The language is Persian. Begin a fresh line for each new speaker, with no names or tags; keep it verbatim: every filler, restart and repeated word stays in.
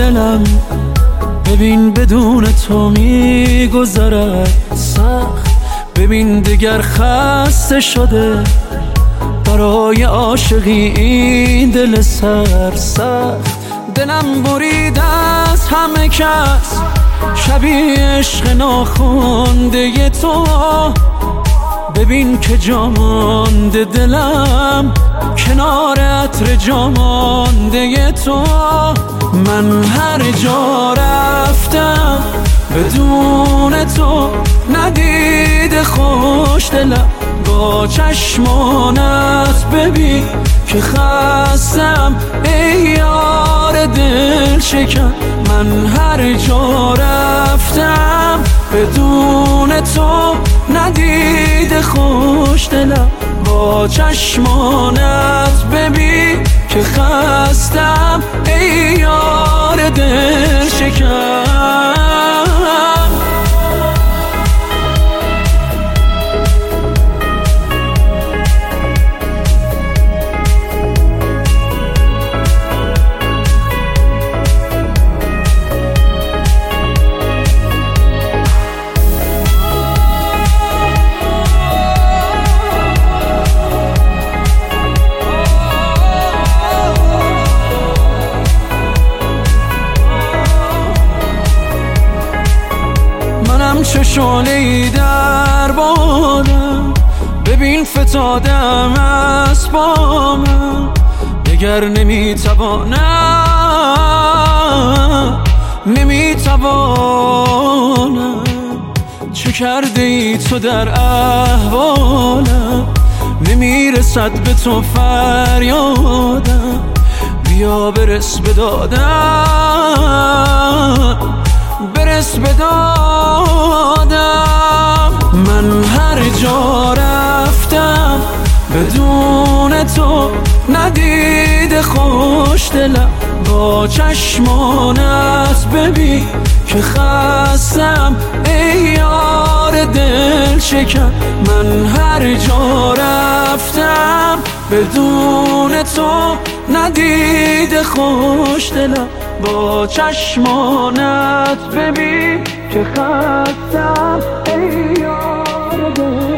دلم ببین بدون تو میگذرد سخت، ببین دیگر خسته شده برای عاشقی این دل سرسخت. دلم برید از همه کس شبیه عشق ناخونده تو، ببین که جا مانده دلم کنار عطر جا مانده تو. من هر جا رفتم بدون تو ندیده خوش دلم، با چشمانت ببین که خستم ای یار دل شکن. من هر جا رفتم بدون تو ندیده خوش دلم، با چشمانت ببین که خستم ای یار دل شکن. چه شعله‌ای در بادم ببین فتادم از بامم، دگر نمیتوانم نمیتوانم. چه کرده ای تو در احوالم، نمیرسد به تو فریادم، بیا برس به دادم برس به دادم. من هر جا رفتم بدون تو ندیده خوش دلم، با چشمانت ببین که خستم ای یار دل شکن. من هر جا رفتم بدون تو ندیده خوش دلم، با چشمانت ببین که خستم ای یار دل